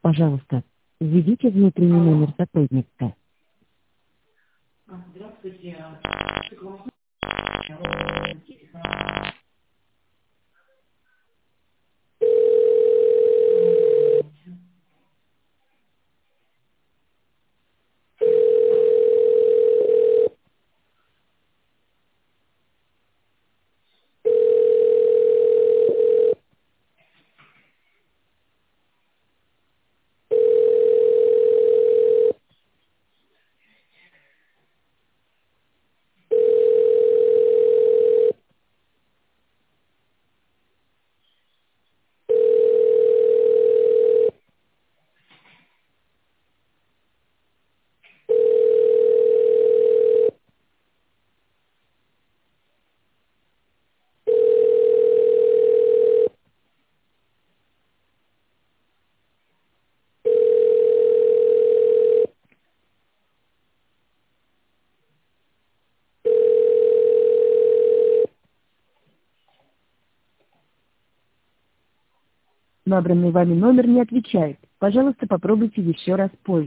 Пожалуйста, введите внутренний Алло. номер сотрудника. Здравствуйте. Набранный вами номер не отвечает. Пожалуйста, попробуйте еще раз позже.